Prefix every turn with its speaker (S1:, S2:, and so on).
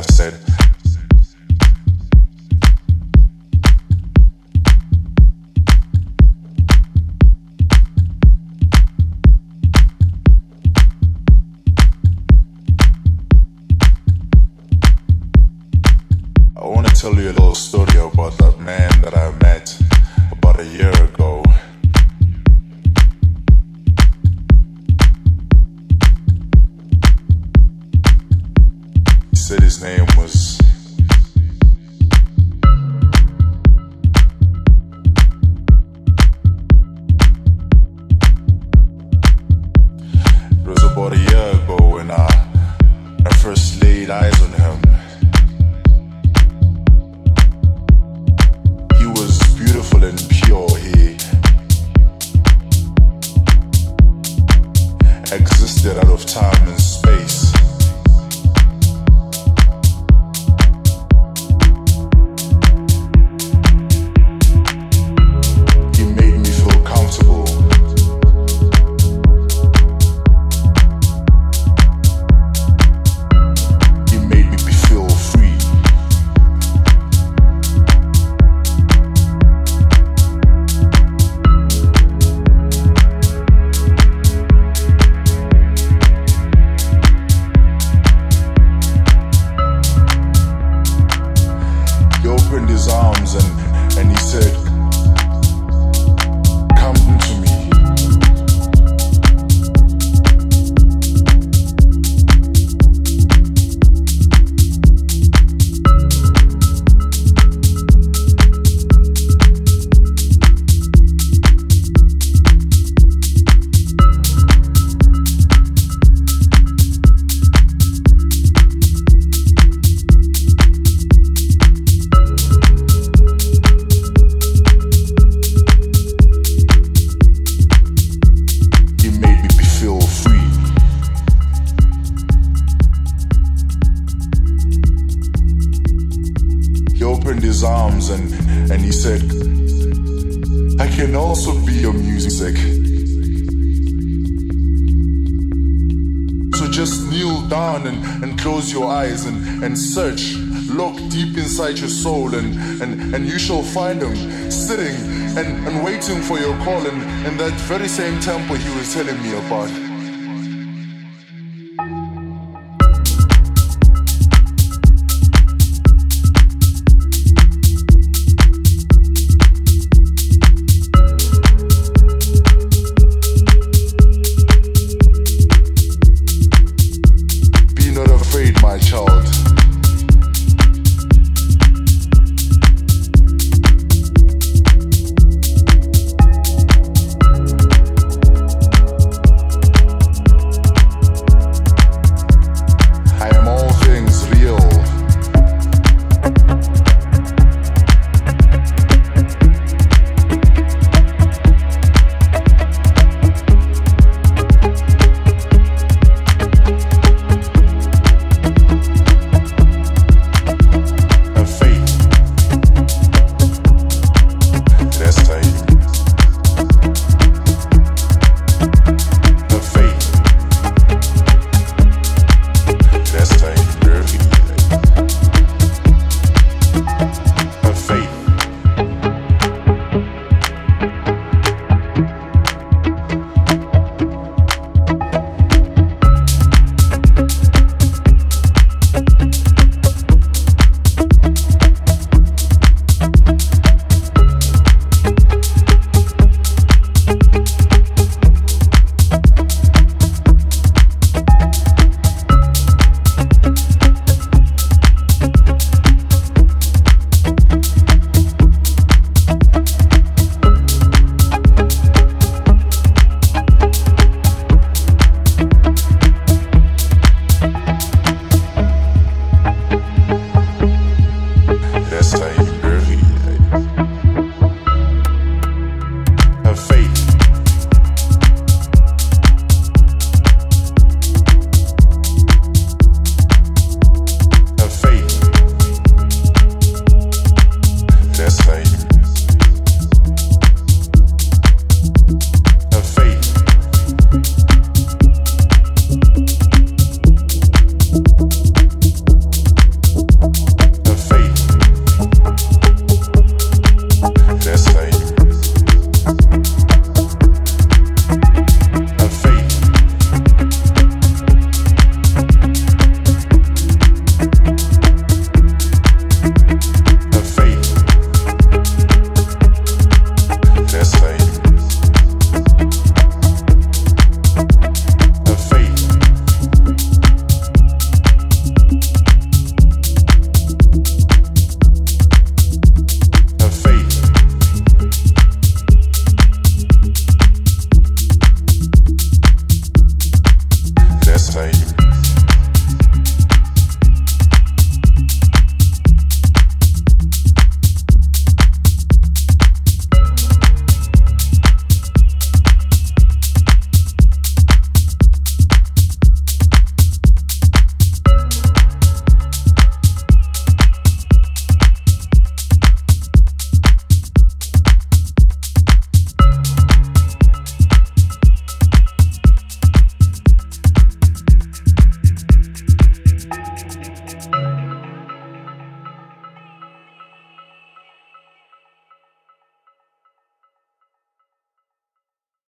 S1: have said. I want to tell you a little story about that man that I met about a year ago. He said his name was It was about a year ago when I first laid eyes on him. He was beautiful and pure. He existed out of time and space. He made me feel comfortable. He made me feel free. He opened his arms and he said, "Come to me." He made me feel free. He opened his arms and he said, "I can also be your music. So just kneel down and close your eyes and search. Look deep inside your soul and you shall find him sitting and waiting for your call in that very same temple he was telling me about." Be not afraid, my child.